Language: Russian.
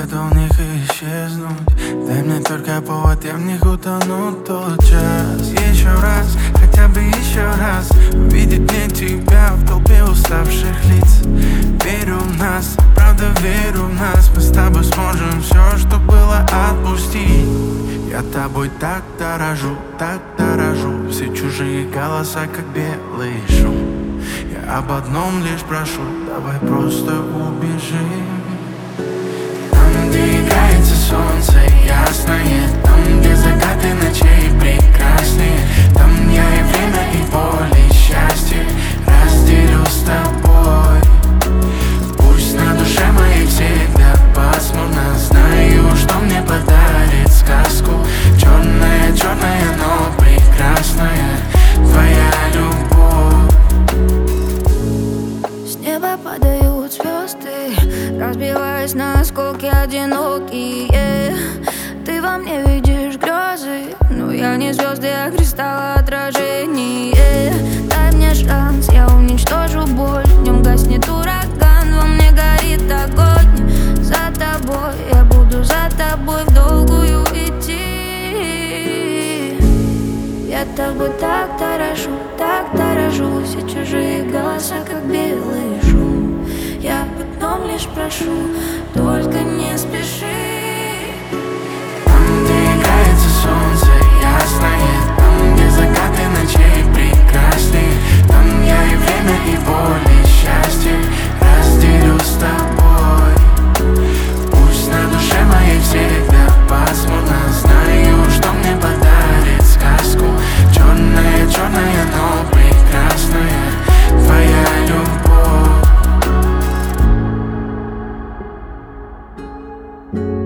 готов в них исчезнуть. Дай мне только повод, я в них утону тот час. Еще раз, хотя бы еще раз увидеть мне тебя в толпе уставших лиц. Верю в нас, правда верю в нас. Мы с тобой сможем все, что было, отпустить. Я тобой так дорожу, все чужие голоса, как белый шум. Я об одном лишь прошу, давай просто убежим. Там, где играется солнце ясное, там, где закаты ночей прекрасные, там я и время, и боль, и счастье разделю с тобой. Пусть на душе моей всегда пасмурно, знаю, что мне подарит сказку. Черная, черная, но прекрасная твоя любовь. С неба падают звезды, разбиваясь на осколки одинокие. Ты во мне видишь грезы, но я не звезды, а кристалл отражение. Дай мне шанс, я уничтожу боль. В нем гаснет ураган, во мне горит огонь. За тобой, я буду за тобой в долгую идти. Я тобой так дорожу, все чужие голоса, как белый шум. Я об одном лишь прошу, только не спеши. Там, где играется солнце ясное, там, где закаты ночей прекрасные, там я и время, и боль, и счастье разделю с тобой. Пусть на душе моей всегда пасмурно, знаю, что мне подарит сказку. Черная, черная, но прекрасная твоя любовь.